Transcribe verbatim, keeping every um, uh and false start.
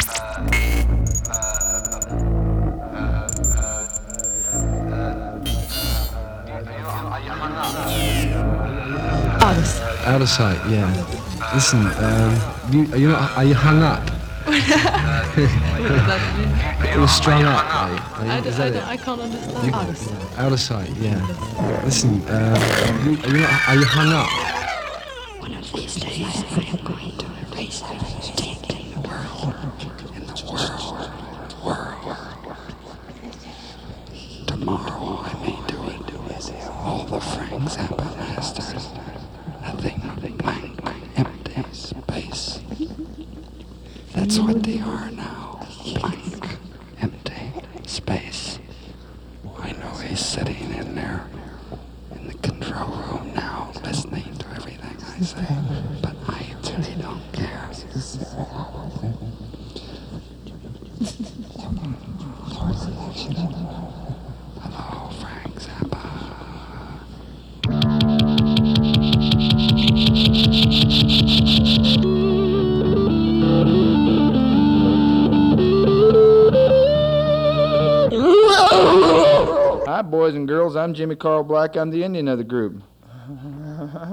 Out of sight. Out of sight, yeah. Listen, um, you, are you not? Are you hung up? What does that mean? You're strung up, are you? Are you? I, Is d- I, that d- it? I can't understand. Out of sight. Out of sight, yeah. Listen, uh, you, are you not? Are you hung up? One of these days, I am going to erase everything in the world, in the world, world. Tomorrow I may do it with all the Frank Zappa masters. Nothing, blank, empty space. That's what they are now. Blank, empty space. I know he's sitting in there in the control room now, listening to everything I say, but I really don't care. Hello, Frank Zappa. Hi, boys and girls. I'm Jimmy Carl Black. I'm the Indian of the group.